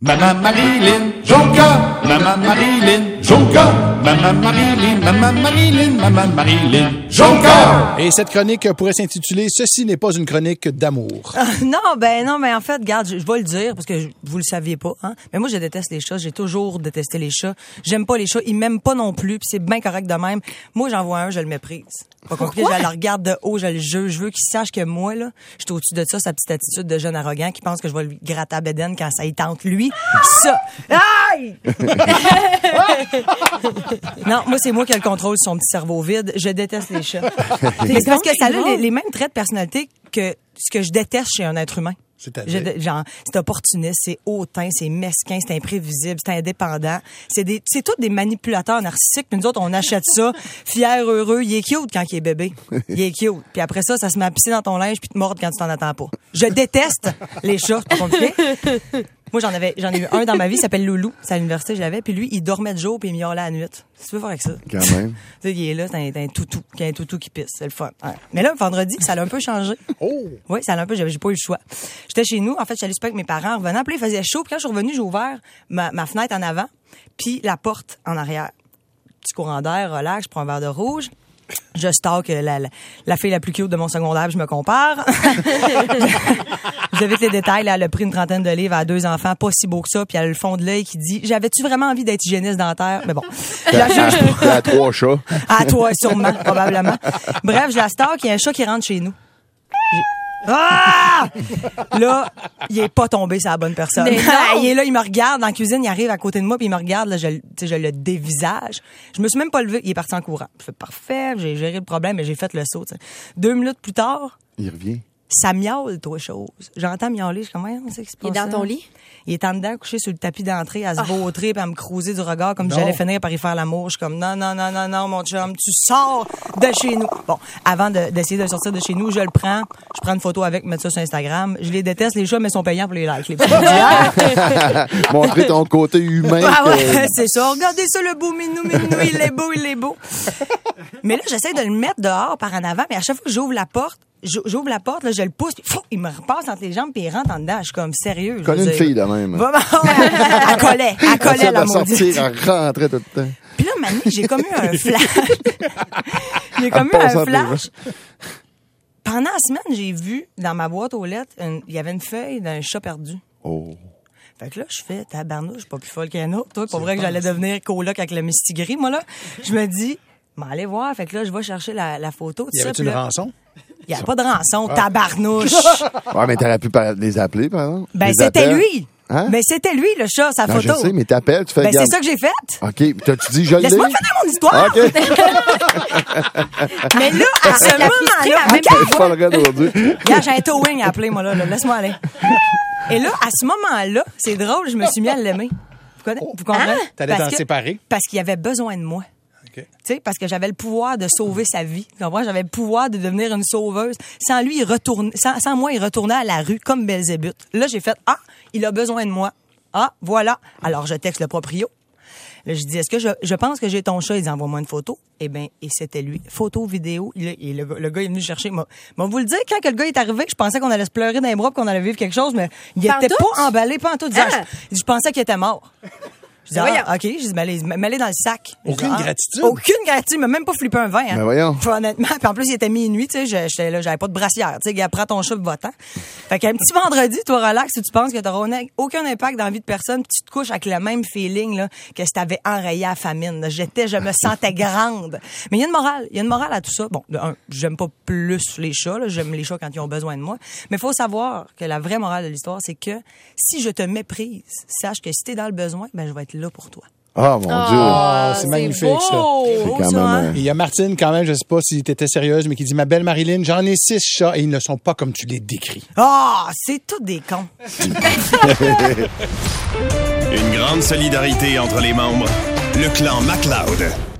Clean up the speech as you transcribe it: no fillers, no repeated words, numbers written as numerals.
Maman Marilyn Jonca, Maman Marilyn Jonca, Maman Marilyn, Maman Marilyn, Maman Marilyn Jonca. Et cette chronique pourrait s'intituler « Ceci n'est pas une chronique d'amour ». Non, mais en fait, regarde, je vais le dire parce que vous le saviez pas, hein. Mais moi, je déteste les chats. J'ai toujours détesté les chats. J'aime pas les chats. Ils m'aiment pas non plus. Puis c'est bien correct de même. Moi, j'en vois un, je le méprise. Pas compliqué, je le regarde de haut, je le juge. Je veux qu'il sache que moi, là, je suis au-dessus de ça, sa petite attitude de jeune arrogant qui pense que je vais lui gratter à bédaine quand ça y tente lui. Ça. Aïe! Non, moi, c'est moi qui ai le contrôle sur son petit cerveau vide. Je déteste les chats. C'est parce que ça a les mêmes traits de personnalité que ce que je déteste chez un être humain. Genre, c'est opportuniste, c'est hautain, c'est mesquin, c'est imprévisible, c'est indépendant. C'est tous des manipulateurs narcissiques. Puis nous autres, on achète ça, fier, heureux. Il est cute quand il est bébé. Il est cute. Puis après ça se met à pisser dans ton linge puis te mordre quand tu t'en attends pas. Je déteste les chats, c'est pas compliqué. Moi, j'en ai eu un dans ma vie, il s'appelle Loulou. C'est à l'université, je l'avais. Puis lui, il dormait de jour puis il miaulait la nuit. Qu'est-ce que tu veux faire avec ça? Quand même. Tu sais, il est là, c'est un toutou. Il y a un toutou qui pisse. C'est le fun. Ouais. Mais là, vendredi, ça l'a un peu changé. Oh! Oui, ça l'a un peu, j'ai pas eu le choix. J'étais chez nous. En fait, j'allais super avec mes parents. En revenant, puis il faisait chaud. Puis quand je suis revenue, j'ai ouvert ma fenêtre en avant puis la porte en arrière. Petit courant d'air, relax, je prends un verre de rouge. Je stalk la fille la plus cute de mon secondaire, puis je me compare. Vous avez les détails, là, elle a pris une trentaine de livres, elle a 2 enfants, pas si beau que ça, puis elle a le fond de l'œil qui dit « J'avais-tu vraiment envie d'être hygiéniste dentaire? » Mais bon. T'as 3 chats. À toi, sûrement, probablement. Bref, je la stalk, il y a un chat qui rentre chez nous. Ah! Là, il est pas tombé sur la bonne personne. Il est là, il me regarde dans la cuisine, il arrive à côté de moi puis il me regarde, là, je le dévisage. Je me suis même pas levée, il est parti en courant. Je fais parfait, j'ai géré le problème et j'ai fait le saut, t'sais. 2 minutes plus tard, il revient. Ça miaule, toi, chose. J'entends miauler, je suis comme, on sait que c'est pas il est dans ton lit? Il est en dedans, couché sur le tapis d'entrée, à se vautrer puis à me creuser du regard comme si j'allais finir par y faire l'amour. Je suis comme, non, mon chum, tu sors de chez nous. Bon, avant d'essayer de sortir de chez nous, je le prends, je prends une photo avec, mettre ça sur Instagram. Je les déteste, les chats, mais sont payants pour les likes. Les petits montrer ton côté humain. Ah ouais, c'est ça. Regardez ça, le beau minou, il est beau. Mais là, j'essaie de le mettre dehors par en avant, mais à chaque fois que j'ouvre la porte, là, je le pousse, puis il me repasse entre les jambes, puis il rentre en dedans. Je suis comme sérieux. Je connais une fille de même. Elle collait la maudite. Elle rentrait tout le temps. Puis là, maintenant, j'ai comme eu un flash. Pendant la semaine, j'ai vu dans ma boîte aux lettres, il y avait une feuille d'un chat perdu. Oh. Fait que là, je fais tabarnouche, je suis pas plus folle qu'un autre. Toi, pas vrai que j'allais devenir coloc avec le mistigris, moi, là. Je me dis, allez voir. Fait que là, je vais chercher la photo. Y avait-tu une rançon? Il n'y a pas de rançon, tabarnouche. Ouais, mais t'aurais pu les appeler, par exemple. Ben, c'était lui. Hein? Ben, c'était lui, le chat, sa photo. Je sais, mais t'appelles, tu fais c'est ça que j'ai fait. OK. T'as-tu dit, je l'ai? Laisse-moi finir mon histoire. OK. Mais là, à ce moment-là, OK. j'ai un towing à appeler, moi, là. Laisse-moi aller. Et là, à ce moment-là, c'est drôle, je me suis mis à l'aimer. Vous comprenez? T'allais t'en séparer? Parce qu'il avait besoin de moi. Tu sais, parce que j'avais le pouvoir de sauver sa vie. J'avais le pouvoir de devenir une sauveuse. Sans lui, sans moi, il retournait à la rue comme Belzébuth. Là, j'ai fait, il a besoin de moi. Voilà. Alors, je texte le proprio. Là, je dis, est-ce que je pense que j'ai ton chat? Il dit, envoie-moi une photo. Eh bien, et c'était lui. Photo, vidéo. Le gars est venu chercher. Moi, vous le dire, quand que le gars est arrivé, je pensais qu'on allait se pleurer dans les bras, qu'on allait vivre quelque chose, mais il était pas emballé, pas en tout. Je pensais qu'il était mort. Je dis, OK. Je dis, mets-les dans le sac. Aucune gratitude. Aucune gratitude. Il m'a même pas flippé un vin, hein. Ben voyons. Honnêtement. Puis en plus, il était minuit, tu sais. J'étais là, j'avais pas de brassière. Tu sais, prends ton chat, va-t'en. Fait qu'un petit vendredi, toi, relax, si tu penses que t'auras aucun impact dans la vie de personne, puis tu te couches avec le même feeling, là, que si t'avais enrayé la famine. Je me sentais grande. Mais il y a une morale. Il y a une morale à tout ça. Bon, j'aime pas plus les chats, là. J'aime les chats quand ils ont besoin de moi. Mais faut savoir que la vraie morale de l'histoire, c'est que si je te méprise, sache que si t'es dans le besoin, ben, je vais être là pour toi. Ah, mon Dieu. C'est magnifique, beau. C'est quand même... Il y a Martine, quand même, je sais pas si t'étais sérieuse, mais qui dit, ma belle Marilyn, j'en ai 6 chats et ils ne sont pas comme tu les décris. C'est tous des cons. Une grande solidarité entre les membres. Le clan MacLeod.